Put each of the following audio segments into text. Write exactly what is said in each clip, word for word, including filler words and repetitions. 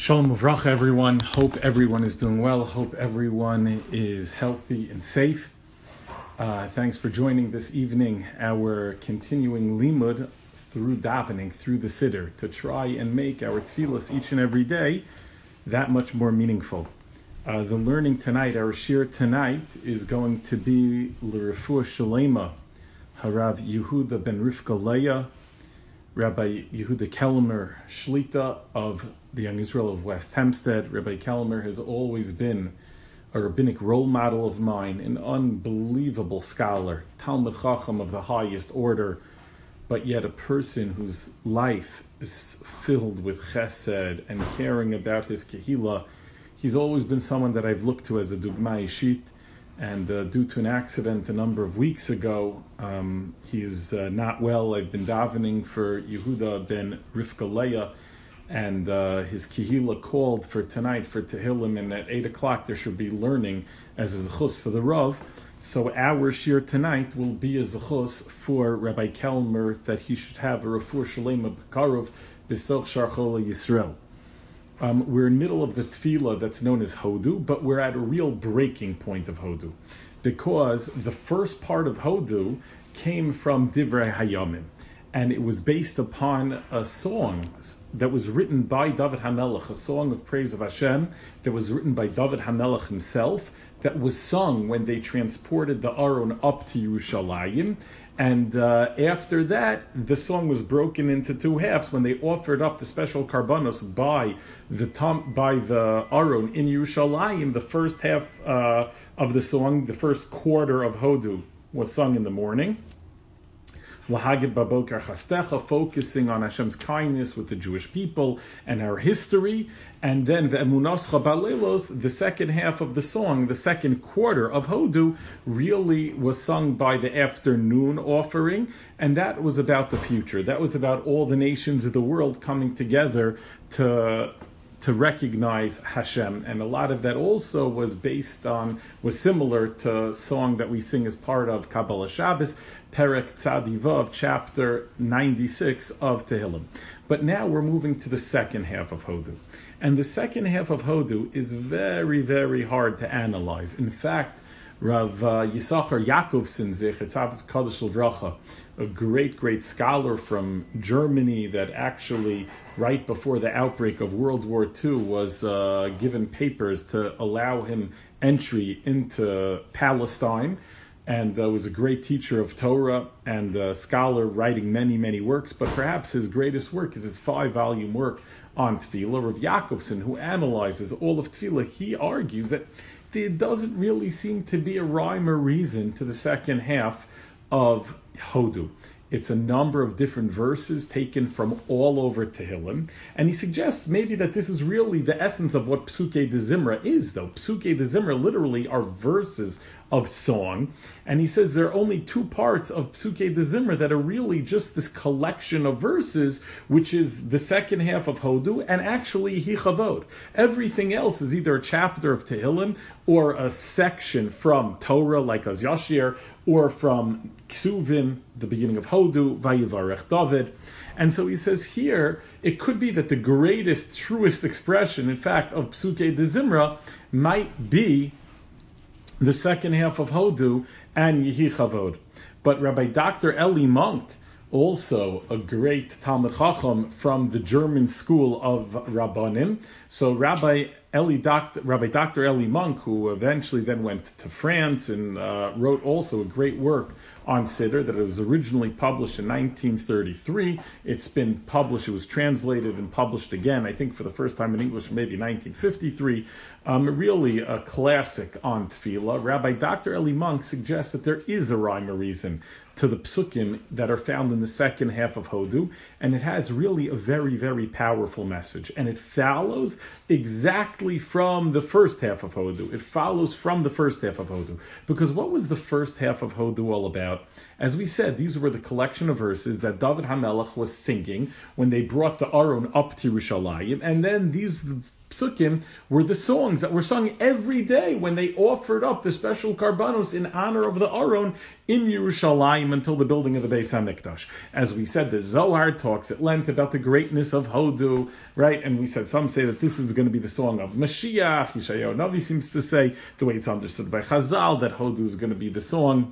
Shalom Uvracha, everyone. Hope everyone is doing well. Hope everyone is healthy and safe. Uh, thanks for joining this evening, our continuing limud through davening, through the siddur, to try and make our tefillas each and every day that much more meaningful. Uh, the learning tonight, our shir tonight, is going to be L'Refuah Shalema, Harav Yehuda ben Rivka Leah, Rabbi Yehuda Kelmer Shlita of the Young Israel of West Hempstead. Rabbi Kelmer has always been a rabbinic role model of mine, an unbelievable scholar, Talmud Chacham of the highest order, but yet a person whose life is filled with chesed and caring about his kehillah. He's always been someone that I've looked to as a dugma ishit, and uh, due to an accident a number of weeks ago, um, he's uh, not well. I've been davening for Yehuda ben Rivka Leah, and uh, his kehillah called for tonight for Tehillim, and at eight o'clock there should be learning as a zechus for the Rav. So our shir tonight will be a zechus for Rabbi Kelmer that he should have a refuah shalema b'karov b'soch shar chol Yisrael. Um, we're in the middle of the tefillah that's known as Hodu, but we're at a real breaking point of Hodu, because the first part of Hodu came from Divrei Hayamim, and it was based upon a song that was written by David HaMelech, a song of praise of Hashem that was written by David HaMelech himself, that was sung when they transported the Aron up to Yerushalayim. And uh, after that, the song was broken into two halves when they offered up the special karbanos by the tom, by the Aron in Yerushalayim. The first half uh, of the song, the first quarter of Hodu, was sung in the morning. Lahagid Babokar Chastecha, focusing on Hashem's kindness with the Jewish people and our history. And then the Emunascha Balelos, the second half of the song, the second quarter of Hodu, really was sung by the afternoon offering. And that was about the future. That was about all the nations of the world coming together to to recognize Hashem. And a lot of that also was based on, was similar to a song that we sing as part of Kabbalah Shabbos, Perek Tzadivav, chapter ninety-six of Tehillim. But now we're moving to the second half of Hodu. And the second half of Hodu is very, very hard to analyze. In fact, Rav uh, Yisachar Yakovson Zecher Tzadik Kadosh L'Vracha, a great, great scholar from Germany that actually, right before the outbreak of World War Two, was uh, given papers to allow him entry into Palestine, and uh, was a great teacher of Torah and a scholar writing many, many works. But perhaps his greatest work is his five-volume work on Tefillah. Rav Yakovson, who analyzes all of Tefillah, he argues that there doesn't really seem to be a rhyme or reason to the second half of Hodu. It's a number of different verses taken from all over Tehillim, and he suggests maybe that this is really the essence of what Psukei de Zimra is, though. Psukei de Zimra literally are verses of song, and he says there are only two parts of Psukei de Zimra that are really just this collection of verses, which is the second half of Hodu, and actually Hichavod. Everything else is either a chapter of Tehillim, or a section from Torah, like Az Yashir, or from Ksuvim, the beginning of Hodu, Vayivarech David. And so he says here, it could be that the greatest, truest expression, in fact, of Psukei de Zimra might be the second half of Hodu and Yehi Chavod. But Rabbi Doctor Eli Monk, also a great Talmud Chacham from the German school of Rabbanim. So Rabbi Eli Doctor, Rabbi Doctor Eli Monk, who eventually then went to France and uh, wrote also a great work on Siddur that was originally published in nineteen thirty-three. It's been published, it was translated and published again, I think for the first time in English, maybe nineteen fifty-three. Um, really a classic on Tefillah. Rabbi Doctor Eli Monk suggests that there is a rhyme or reason to the psukim that are found in the second half of Hodu, and it has really a very, very powerful message. And it follows exactly from the first half of Hodu. It follows from the first half of Hodu. Because what was the first half of Hodu all about? As we said, these were the collection of verses that David HaMelech was singing when they brought the Aron up to Yerushalayim, and then these psukim were the songs that were sung every day when they offered up the special karbanos in honor of the Aron in Yerushalayim until the building of the Beis HaMikdash. As we said, the Zohar talks at length about the greatness of Hodu, right? And we said, some say that this is going to be the song of Mashiach. Yeshayahu Navi seems to say, the way it's understood by Chazal, that Hodu is going to be the song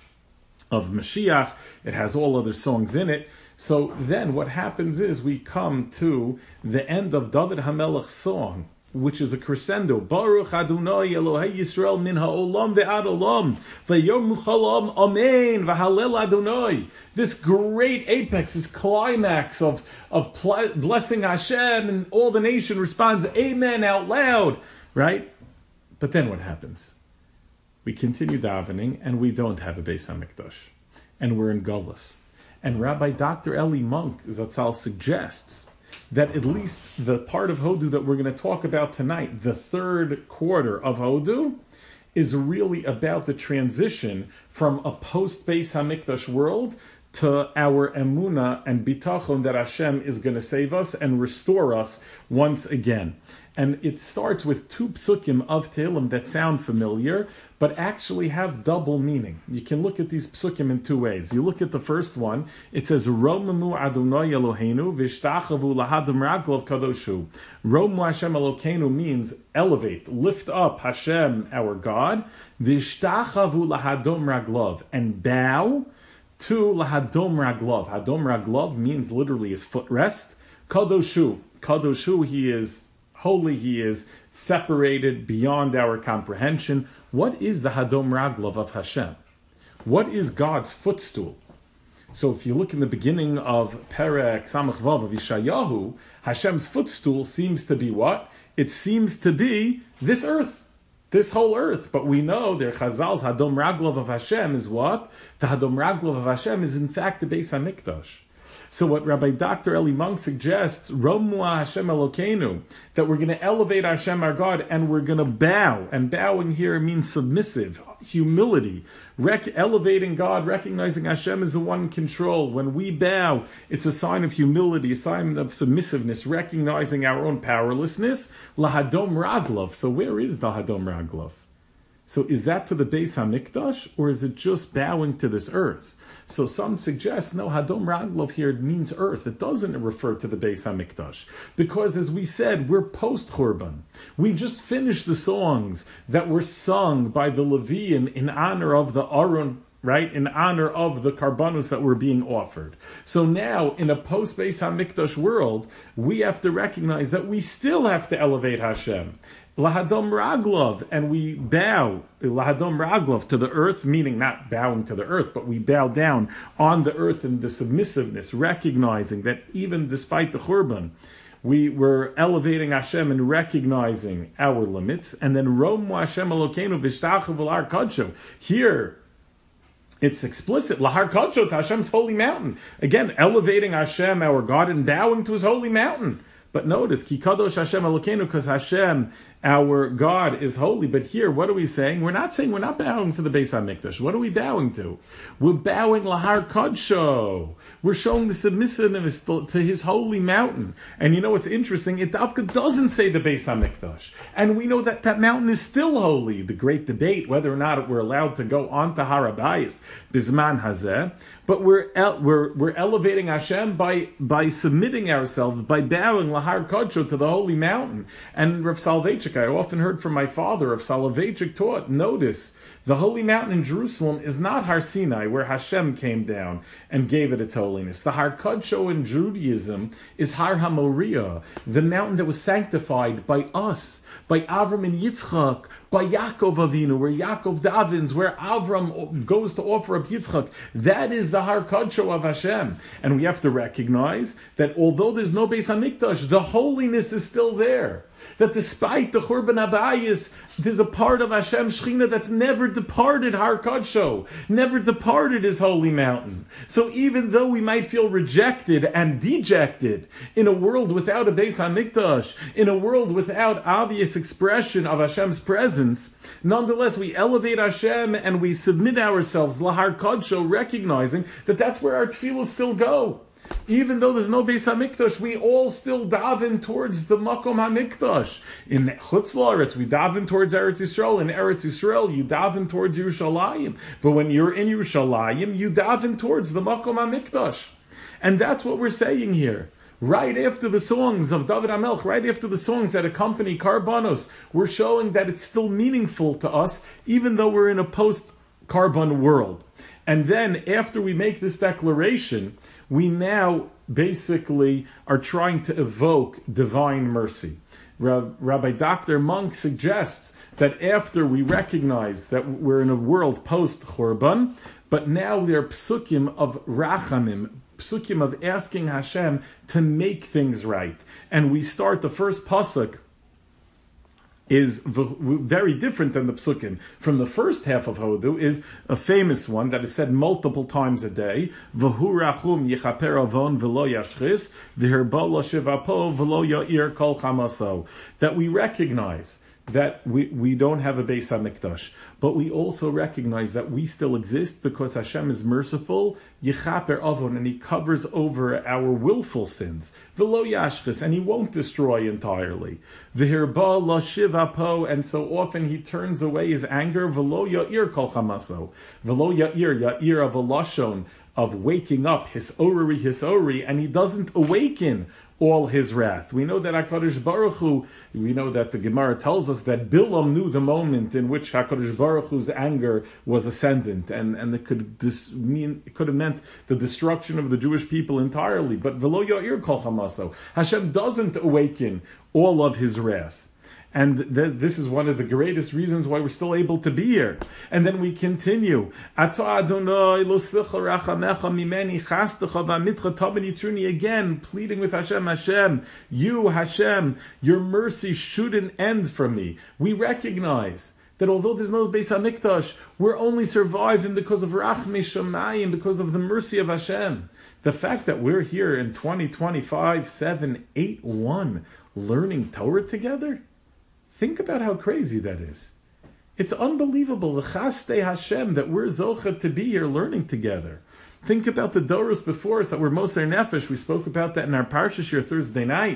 of Mashiach. It has all other songs in it. So then what happens is we come to the end of David HaMelech's song, which is a crescendo. Baruch Adonai Elohei Yisrael min ha'olam ve'ad olam v'yom chalam amen v'halel Adonai. This great apex, this climax of, of pl- blessing Hashem, and all the nation responds amen out loud, right? But then what happens? We continue davening and we don't have a Beis HaMikdash. And we're in Gullus. And Rabbi Doctor Eli Monk Zatzal suggests that at least the part of Hodu that we're going to talk about tonight, the third quarter of Hodu, is really about the transition from a post-Beis HaMikdash world to our emuna and bitachon that Hashem is going to save us and restore us once again. And it starts with two psukim of Tehillim that sound familiar, but actually have double meaning. You can look at these psukim in two ways. You look at the first one, it says, Romamu Adonai Eloheinu v'shtachavu lahadam raglov kadoshu. Romu Hashem Elokeinu means elevate, lift up Hashem, our God, v'shtachavu lahadam raglov, and bow to lahadom raglov. Hadom raglov means literally his footrest. Kadoshu. Kadoshu, he is holy, he is separated beyond our comprehension. What is the Hadom Raglov of Hashem? What is God's footstool? So if you look in the beginning of Perek Samach Vav of Yeshayahu, Hashem's footstool seems to be what? It seems to be this earth, this whole earth. But we know their Chazal's Hadom Raglov of Hashem is what? The Hadom Raglov of Hashem is in fact the Beis HaMikdash. So what Rabbi Doctor Eli Monk suggests, Romu Hashem Elokeinu, that we're going to elevate Hashem our God and we're going to bow. And bowing here means submissive, humility, rec- elevating God, recognizing Hashem is the one in control. When we bow, it's a sign of humility, a sign of submissiveness, recognizing our own powerlessness. Lahadom Raglov. So where is the Hadom Raglov? So is that to the Beis HaMikdash, or is it just bowing to this earth? So some suggest, no, Hadom Raglov here means earth. It doesn't refer to the Beis HaMikdash. Because as we said, we're post-Churban. We just finished the songs that were sung by the Leviim in honor of the Aron, right, in honor of the karbanos that were being offered. So now, in a post-Beis HaMikdash world, we have to recognize that we still have to elevate Hashem. Lahadom Raglov, and we bow, Lahadom Raglov, to the earth, meaning not bowing to the earth, but we bow down on the earth in the submissiveness, recognizing that even despite the Churban, we were elevating Hashem and recognizing our limits. And then Romu Hashem Elokeinu v'shtachav l'har kadsho. Here, it's explicit, Lahar Kadsho, to Hashem's holy mountain. Again, elevating Hashem, our God, and bowing to his holy mountain. But notice, Ki Kadosh Hashem Elokeinu, because Hashem, our God, is holy. But here, what are we saying? We're not saying we're not bowing to the Beis HaMikdash. What are we bowing to? We're bowing Lahar Kadsho. We're showing the submissiveness to his holy mountain. And you know what's interesting? It doesn't say the Beis HaMikdash. And we know that that mountain is still holy. The great debate, whether or not we're allowed to go onto Har HaBayis, Bizman Hazeh. But we're we're we're elevating Hashem by by submitting ourselves, by bowing Lahar Kadsho to the holy mountain. And Rav Soloveitchik, I often heard from my father, Rav Soloveitchik taught, notice, the holy mountain in Jerusalem is not Har Sinai, where Hashem came down and gave it its holiness. The Har Kadsho in Judaism is Har HaMoriah, the mountain that was sanctified by us, by Avram and Yitzchak, by Yaakov Avinu, where Yaakov davens, where Avram goes to offer up Yitzchak. That is the Har Kadsho of Hashem. And we have to recognize that although there's no Beis HaMikdash, the holiness is still there. That despite the Churban Habayis, there's a part of Hashem Shechina that's never departed Har Kadsho, never departed his holy mountain. So even though we might feel rejected and dejected in a world without a Beis HaMikdash, in a world without obvious expression of Hashem's presence, nonetheless we elevate Hashem and we submit ourselves Lahar Kadsho, recognizing that that's where our tefillah still go. Even though there's no Beis HaMikdash, we all still daven towards the Makom HaMikdash. In Chutz La'aretz, we daven towards Eretz Yisrael. In Eretz Yisrael, you daven towards Yerushalayim. But when you're in Yerushalayim, you daven towards the Makom HaMikdash. And that's what we're saying here. Right after the songs of David HaMelech, right after the songs that accompany Karbanos, we're showing that it's still meaningful to us, even though we're in a post-Karban world. And then, after we make this declaration, we now basically are trying to evoke divine mercy. Rabbi Doctor Monk suggests that after we recognize that we're in a world post-Churban, but now there are psukim of rachamim, psukim of asking Hashem to make things right. And we start the first pasuk is very different than the psukim. From the first half of Hodu is a famous one that is said multiple times a day. V'hu rachum yichaper avon v'lo yashchis v'herba lo shivapo v'lo ya'ir kol chamaso. That we recognize that we, we don't have a Beis HaMikdash, but we also recognize that we still exist because Hashem is merciful, Yichaper Avon, and He covers over our willful sins, V'lo Yashchis, and He won't destroy entirely, V'hirba lo shivapo, and so often He turns away His anger, V'lo Ya'ir kol chamaso, V'lo Ya'ir, Ya'ir of a lashon, of waking up, his ori, his ori, and He doesn't awaken all His wrath. We know that HaKadosh Baruch Hu, we know that the Gemara tells us that Bilam knew the moment in which HaKadosh Baruch Hu's anger was ascendant, and, and it could dis, mean it could have meant the destruction of the Jewish people entirely. But V'lo Ya'ir kol chamaso, Hashem doesn't awaken all of His wrath. And th- this is one of the greatest reasons why we're still able to be here. And then we continue. Again, pleading with Hashem, Hashem, you, Hashem, your mercy shouldn't end from me. We recognize that although there's no Beis HaMikdash, we're only surviving because of Rachmei Shamayim, because of the mercy of Hashem. The fact that we're here in twenty twenty-five, seven, eight, one, learning Torah together, think about how crazy that is. It's unbelievable, the Chastei Hashem, that we're Zocha to be here learning together. Think about the Doros before us that were Moser Nefesh. We spoke about that in our Parsha Shir Thursday night.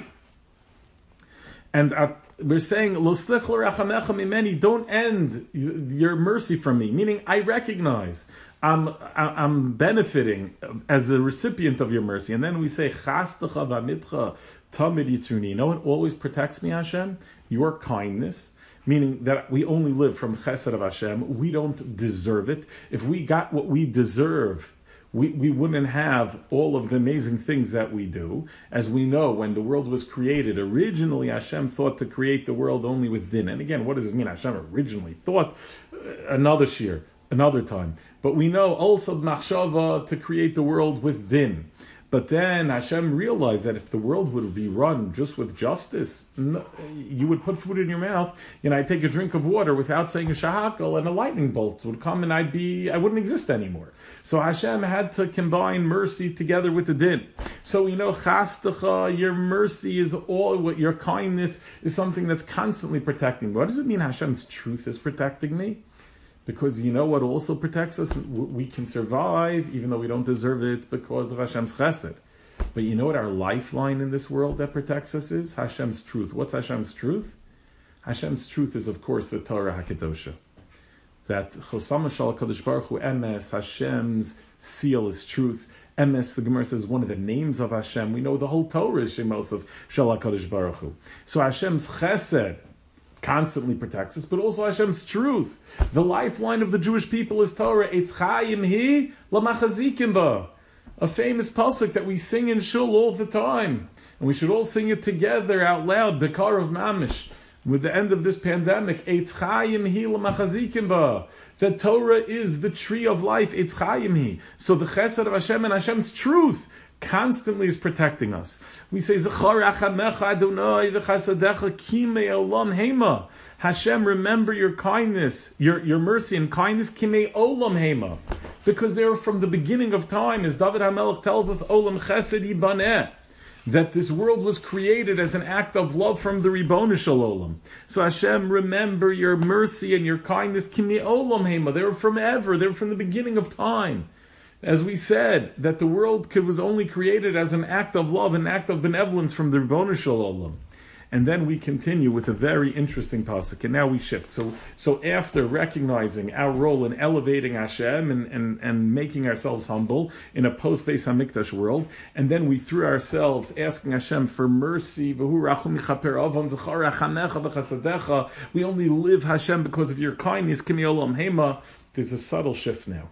And uh, we're saying, Lo slich l'rachamecha mimeni, don't end your mercy from me. Meaning, I recognize, I'm, I'm benefiting as a recipient of your mercy. And then we say, Chastecha v'amitcha tamid yitzruni. You know what always protects me, Hashem? Your kindness. Meaning that we only live from chesed of Hashem. We don't deserve it. If we got what we deserve, we, we wouldn't have all of the amazing things that we do. As we know, when the world was created, originally Hashem thought to create the world only with din. And again, what does it mean? Hashem originally thought another shir, another time. But we know also machshava to create the world with din. But then Hashem realized that if the world would be run just with justice, you would put food in your mouth, and I'd take a drink of water without saying a shahakal, and a lightning bolt would come, and I'd be, I wouldn't exist anymore. So Hashem had to combine mercy together with the din. So we know, chastecha, your mercy is all, what your kindness is something that's constantly protecting. What does it mean Hashem's truth is protecting me? Because you know what also protects us? We can survive even though we don't deserve it because of Hashem's chesed. But you know what our lifeline in this world that protects us is? Hashem's truth. What's Hashem's truth? Hashem's truth is, of course, the Torah HaKedosha. That Chosama Shal HaKadosh Baruch Hu Emes, Hashem's seal is truth. Emes, the Gemara says, one of the names of Hashem. We know the whole Torah is Shemos of Shal HaKadosh Baruch Hu. So Hashem's chesed constantly protects us, but also Hashem's truth. The lifeline of the Jewish people is Torah. Eitz chayim hi l'machazikim ba. A famous pasuk that we sing in shul all the time. And we should all sing it together out loud, Bekar of Mamish. With the end of this pandemic, Eitz chayim hi l'machazikim ba. The Torah is the tree of life. Eitz chayim hi. So the chesed of Hashem and Hashem's truth constantly is protecting us. We say, Zechar achamecha Adonai v'chasadecha kimei olam hema. Hashem, remember your kindness, your, your mercy and kindness, kimei olam hema. Because they were from the beginning of time, as David HaMelech tells us, olam chesed yibaneh, that this world was created as an act of love from the Ribbono Shel Olam. So Hashem, remember your mercy and your kindness, kimei olam hema. They were from ever, they were from the beginning of time. As we said, that the world could, was only created as an act of love, an act of benevolence from the Ribono Shel Olam. And then we continue with a very interesting pasuk. And now we shift. So so after recognizing our role in elevating Hashem and, and, and making ourselves humble in a post-Beis HaMikdash world, and then we threw ourselves asking Hashem for mercy, we only live, Hashem, because of your kindness, there's a subtle shift now.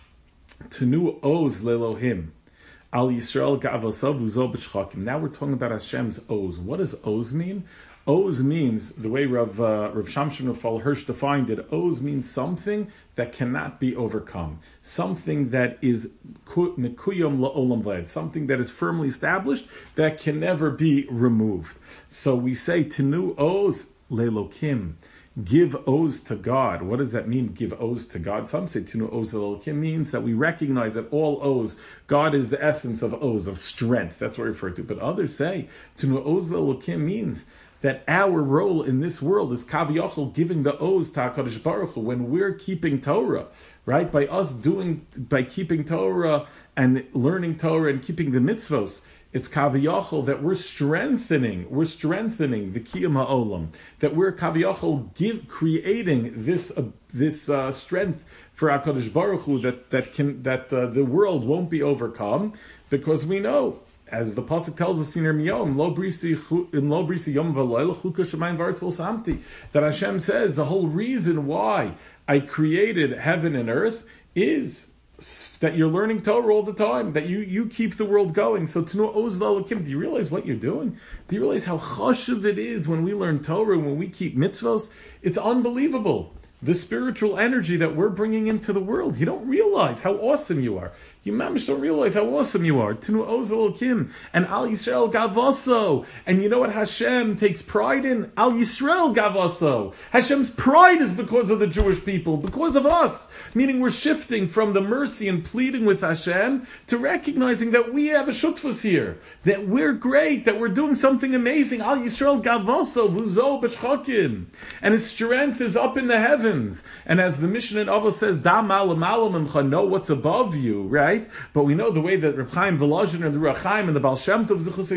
Tenu oz lelohim. Al Yisrael ga'avosav uzo b'shchakim. Now we're talking about Hashem's oz. What does oz mean? Oz means, the way Rav, uh, Rav Shamshon Raphael Hirsch defined it, oz means something that cannot be overcome. Something that is mekuyom la'olam v'ed. Something that is firmly established that can never be removed. So we say, Tenu oz lelokim. Give oz to God. What does that mean, give oz to God? Some say Tinu oz lelokim means that we recognize that all oz, God is the essence of oz, of strength. That's what we refer to. But others say Tinu oz lelokim means that our role in this world is kaviyachol, giving the oz to HaKadosh Baruch Hu when we're keeping Torah, right? By us doing, by keeping Torah and learning Torah and keeping the mitzvos, it's kaviyachol that we're strengthening, we're strengthening the kiyum ha'olam, that we're kaviyachol give creating this uh, this uh, strength for HaKadosh Baruch Hu that that can that uh, the world won't be overcome, because we know, as the pasuk tells us in Yom, lo brisi in lo brisi yom v'layla chuka shemayim v'aretz lo samti, that Hashem says the whole reason why I created heaven and earth is that you're learning Torah all the time, that you, you keep the world going. So, Tenu oz lelokim, do you realize what you're doing? Do you realize how chashuv it is when we learn Torah, when we keep mitzvos? It's unbelievable. The spiritual energy that we're bringing into the world. You don't realize how awesome you are. You mamish don't realize how awesome you are. Tenu oz lelokim. And Al Yisrael gavaso. And you know what Hashem takes pride in? Al Yisrael gavaso. Hashem's pride is because of the Jewish people, because of us. Meaning we're shifting from the mercy and pleading with Hashem to recognizing that we have a shutfus here. That we're great, that we're doing something amazing. Al Yisrael gavaso vuzo b'shchakim. And his strength is up in the heavens. And as the Mishnah in Avos says, Da malam malam imcha, know what's above you, right? But we know the way that Reb Chaim Volozhin and the Ruach Chaim and the Baal Shem Tov Zichus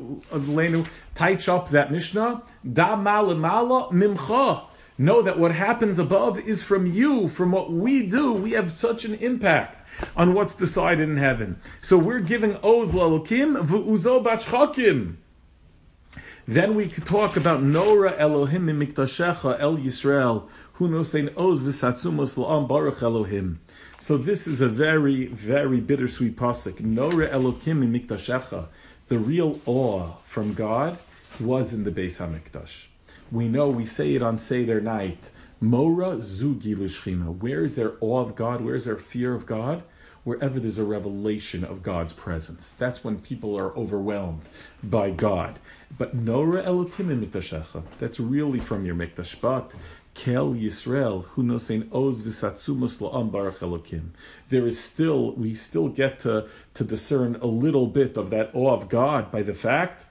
Leinu touch up that Mishnah. Da malam malam mimcha. Know that what happens above is from you, from what we do. We have such an impact on what's decided in heaven. So we're giving oz l'elokim v'uzo b'shchakim. Then we could talk about Nora Elohim Miktashecha El Yisrael, who knows saying Oz v'satzumos la'am baruch Elohim. So this is a very, very bittersweet pasuk. Nora Elohim Miktashecha. The real awe from God was in the Beis HaMikdash. We know, we say it on Seder night. Mora zugi l'shchina. Where is there awe of God? Where is there fear of God? Wherever there's a revelation of God's presence. That's when people are overwhelmed by God. But Nora Elokim Miktashecha, that's really from your Mikdash. But Kel Yisrael, who knows saying Oz v'satzumos la'am baruch Elokim. There is still, we still get to, to discern a little bit of that awe of God by the fact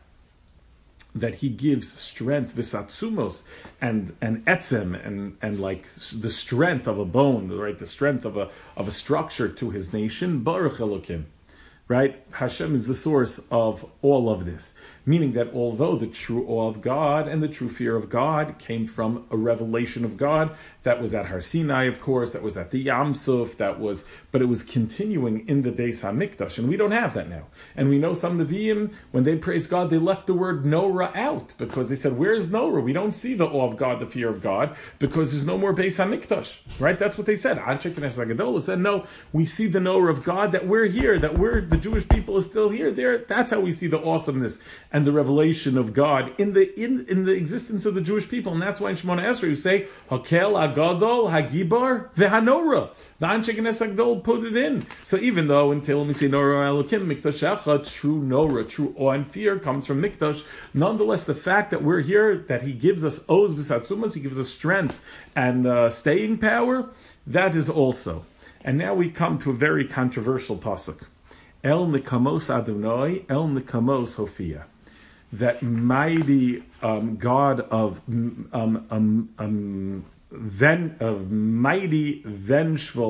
that he gives strength, v'satzumos, and and etzem, and and like the strength of a bone, right? The strength of a of a structure to his nation. Baruch Elokim, right? Hashem is the source of all of this. Meaning that although the true awe of God and the true fear of God came from a revelation of God, that was at Har Sinai, of course, that was at the Yam Suf, that was, but it was continuing in the Beis HaMikdash, and we don't have that now. And we know some Nevi'im, when they praise God, they left the word Nora out, because they said, where's Nora? We don't see the awe of God, the fear of God, because there's no more Beis HaMikdash, right? That's what they said. Anshe Knesset HaGadolah said, no, we see the Nora of God, that we're here, that we're, the Jewish people is still here. There, that's how we see the awesomeness and the revelation of God in the in, in the existence of the Jewish people. And that's why in Shemona Esrei you say, Hakel Agadol Hagibar Vehanora. The Anshe Knesset HaGadolah put it in. So even though until we say Nora Elokim Miktashecha, true Nora, true awe and fear comes from Mikdash, nonetheless the fact that we're here, that he gives us Oz V'Satzumas, he gives us strength and uh, staying power, that is also. And now we come to a very controversial pasuk. El Nikamos Adonai, El Nikamos Hofia. That mighty um, God of um, um, um, ven- of mighty, vengeful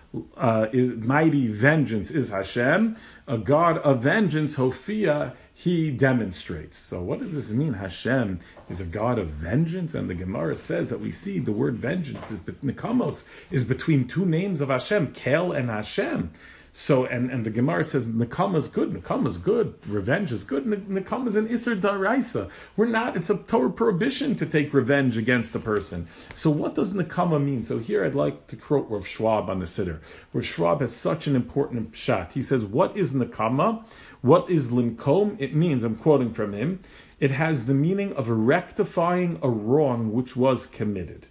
uh, is mighty vengeance is Hashem. A God of vengeance, Hofia, he demonstrates. So what does this mean? Hashem is a God of vengeance, and the Gemara says that we see the word vengeance is Nekamos is between two names of Hashem, Kel and Hashem. So and, and the Gemara says Nekama is good, Nekama is good, revenge is good. Nekama is an Isser Daraisa. We're not. It's a Torah prohibition to take revenge against the person. So what does Nekama mean? So here I'd like to quote Rav Schwab on the Siddur. Rav Schwab has such an important pshat. He says, "What is Nekama? What is Linkom?" It means, I'm quoting from him, it has the meaning of rectifying a wrong which was committed.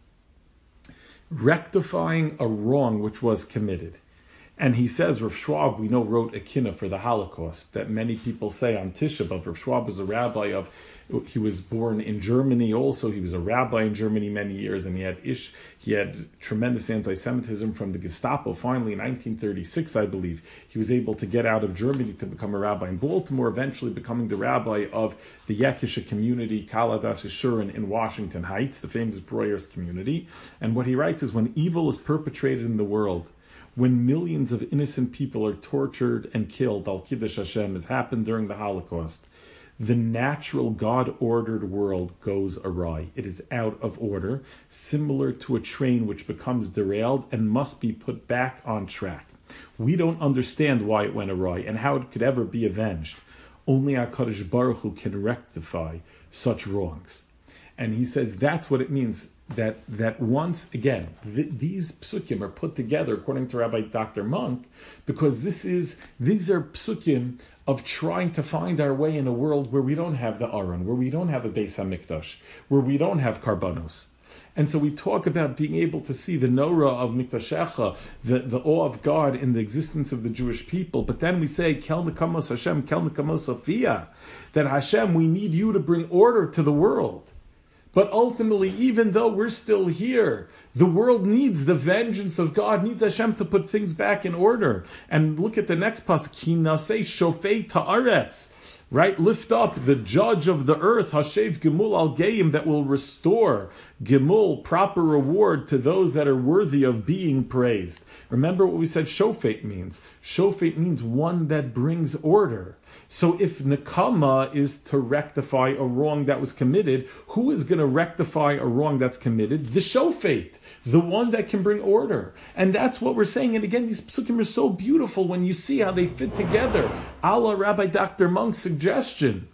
Rectifying a wrong which was committed. And he says, Rav Schwab, we know, wrote a kinnah for the Holocaust that many people say on Tisha B'Av. Rav Schwab was a rabbi of, he was born in Germany also. He was a rabbi in Germany many years, and he had ish, he had tremendous anti-Semitism from the Gestapo. Finally, in nineteen thirty-six, I believe, he was able to get out of Germany to become a rabbi in Baltimore, eventually becoming the rabbi of the Yekisha community, Kaladas Yeshurin in Washington Heights, the famous Breuers community. And what he writes is, when evil is perpetrated in the world, when millions of innocent people are tortured and killed, Al Kiddush Hashem, as happened during the Holocaust, the natural God-ordered world goes awry. It is out of order, similar to a train which becomes derailed and must be put back on track. We don't understand why it went awry and how it could ever be avenged. Only HaKadosh Baruch Hu can rectify such wrongs. And he says that's what it means, that that once again, th- these psukim are put together according to Rabbi Doctor Monk, because this is these are psukim of trying to find our way in a world where we don't have the Aron, where we don't have a Beis HaMikdash, where we don't have Karbanos. And so we talk about being able to see the Nora of Mikdashecha, the, the awe of God in the existence of the Jewish people. But then we say, Kel Nekamos Hashem, Kel Nekamos Sophia, that Hashem, we need you to bring order to the world. But ultimately, even though we're still here, the world needs the vengeance of God, needs Hashem to put things back in order. And look at the next pasuk, Ki nasei shofei ta'aretz, right? Lift up the judge of the earth, Hashev Gemul al Geim, that will restore Gemul, proper reward to those that are worthy of being praised. Remember what we said Shofet means. Shofet means one that brings order. So if Nekama is to rectify a wrong that was committed, who is going to rectify a wrong that's committed? The Shofet, the one that can bring order. And that's what we're saying. And again, these psukim are so beautiful when you see how they fit together. Allah Rabbi Doctor Monk's suggestion.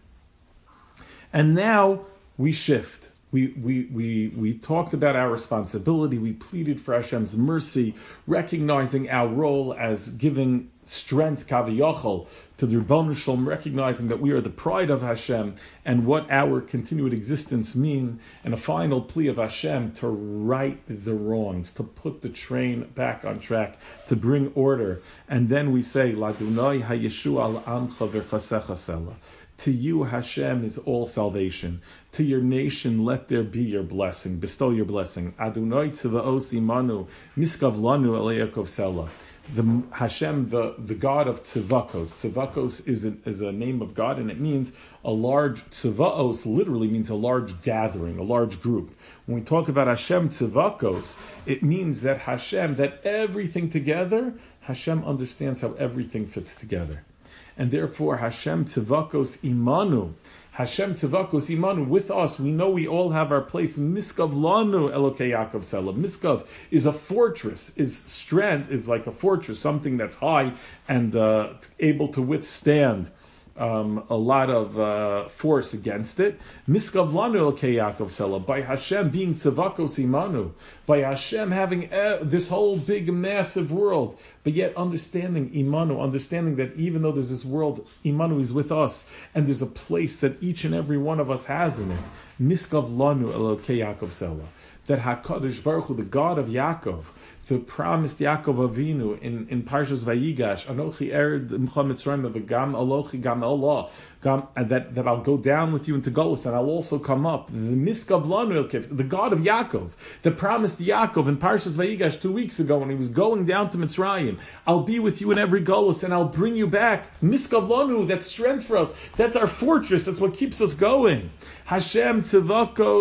And now we shift. We, we we we talked about our responsibility. We pleaded for Hashem's mercy, recognizing our role as giving strength, kaviyachol, to the Rebbeinu Shalom, recognizing that we are the pride of Hashem and what our continued existence mean, and a final plea of Hashem to right the wrongs, to put the train back on track, to bring order. And then we say, Ladunai hayeshu al amcha v'chasecha sela. To you, Hashem, is all salvation. To your nation, let there be your blessing. Bestow your blessing. Adonai tzvaos imanu, miskav lanu el Yaakov sela. The Hashem, the, the God of tzvakos. Tzvakos is a, is a name of God, and it means a large, tzvaos literally means a large gathering, a large group. When we talk about Hashem tzvakos, it means that Hashem, that everything together, Hashem understands how everything fits together. And therefore, Hashem tzvakos imanu, Hashem tzvakos imanu, with us. We know we all have our place. Miskav lanu Elokei Yaakov sela. Miskav is a fortress, is strength, is like a fortress, something that's high and uh, able to withstand Um, a lot of uh, force against it. Miskav lanu Elokei Yaakov sela, by Hashem being tzvakos imanu, by Hashem having uh, this whole big, massive world, but yet understanding imanu, understanding that even though there's this world, imanu is with us, and there's a place that each and every one of us has in it. Miskav lanu Elokei Yaakov sela, that HaKadosh Baruch Hu, the God of Yaakov, the promised Yaakov Avinu in, in Parshas Vayigash, Anochi ered M'cha Mitzrayim v'gam Alochi gam Allah, gam, and that, that I'll go down with you into Golus, and I'll also come up. The Miskav Lanu Elkev, the God of Yaakov, the promised Yaakov in Parshas Vayigash two weeks ago when he was going down to Mitzrayim, I'll be with you in every Golus, and I'll bring you back. Miskav Lanu, that's strength for us. That's our fortress. That's what keeps us going. Hashem Tzivakos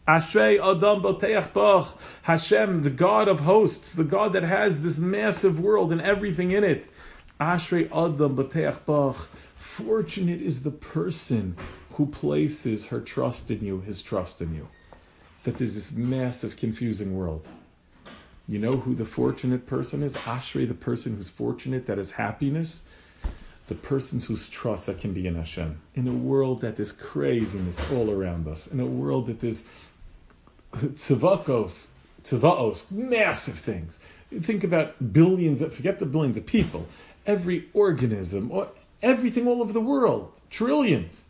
Ashrei Adam Boteach Bach. Hashem, the God of hosts, the God that has this massive world and everything in it. Ashrei Adam Boteach Bach. Fortunate is the person who places her trust in you, his trust in you. That there's this massive, confusing world. You know who the fortunate person is? Ashrei, the person who's fortunate, that is happiness. The persons whose trust that can be in Hashem. In a world that is craziness all around us. In a world that is tzavakos, tzavaos, massive things. Think about billions, of, forget the billions of people. Every organism, everything all over the world. Trillions.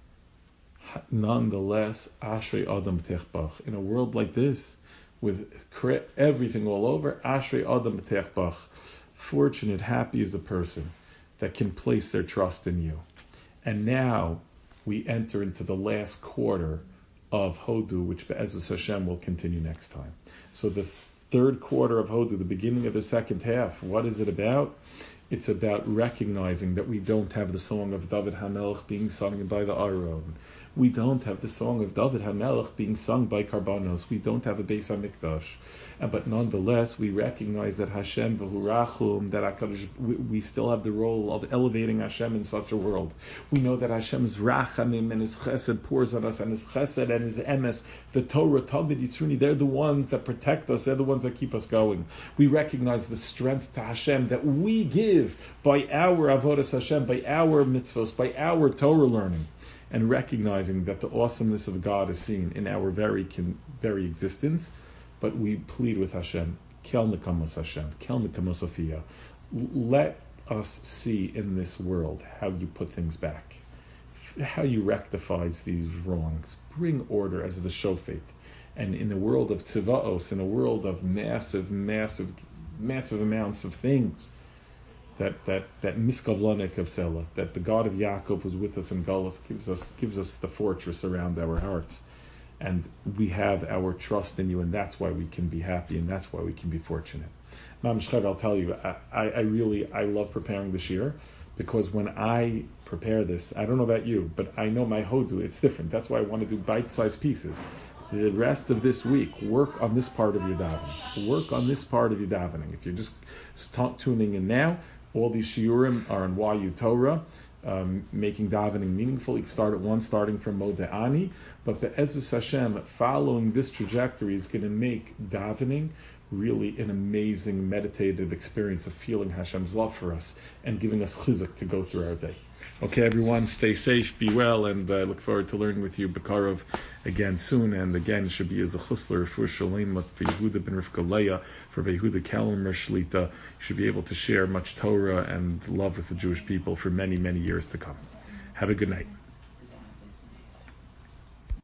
Nonetheless, Ashrei Adam B'tech in a world like this, with everything all over, Ashrei Adam B'tech. Fortunate, happy is a person that can place their trust in you. And now we enter into the last quarter of Hodu, which Be'ezus Hashem will continue next time. So the third quarter of Hodu, the beginning of the second half, what is it about? It's about recognizing that we don't have the song of David HaMelech being sung by the Aron. We don't have the song of David HaMelech being sung by Karbanos. We don't have a Beis HaMikdash. But nonetheless, we recognize that Hashem v'hu rachum, that HaKadosh, we, we still have the role of elevating Hashem in such a world. We know that Hashem's rachamim and His chesed pours on us, and His chesed and His emes, the Torah, Talmud, Yitzruni, they're the ones that protect us, they're the ones that keep us going. We recognize the strength to Hashem that we give by our avodas Hashem, by our mitzvos, by our Torah learning. And recognizing that the awesomeness of God is seen in our very very existence, but we plead with Hashem, Kel Nekamos Hashem, Kel Nekamos Sophia. Let us see in this world how you put things back, how you rectify these wrongs. Bring order as the shofet. And in a world of tzavaos, in a world of massive, massive, massive amounts of things, that that that miskavlanik of Selah, that the God of Yaakov was with us in Galus, gives us gives us the fortress around our hearts, and we have our trust in you, and that's why we can be happy, and that's why we can be fortunate. Mam Shchev, I'll tell you, I, I, I really I love preparing this year, because when I prepare this, I don't know about you, but I know my Hodu, it's different. That's why I want to do bite-sized pieces. The rest of this week, work on this part of your davening. Work on this part of your davening. If you're just start tuning in now, all these shiurim are in Y U Torah, um, making davening meaningful. You can start at one, starting from Modeh but Be'ezus Hashem, following this trajectory is going to make davening really an amazing meditative experience of feeling Hashem's love for us and giving us chizuk to go through our day. Okay, everyone, stay safe, be well, and I uh, look forward to learning with you Bekarov again soon. And again, it should be as a chusler for Shalem for Yehuda ben Rivka Leah, for Yehuda Kalmer Shlita. You should be able to share much Torah and love with the Jewish people for many, many years to come. Have a good night.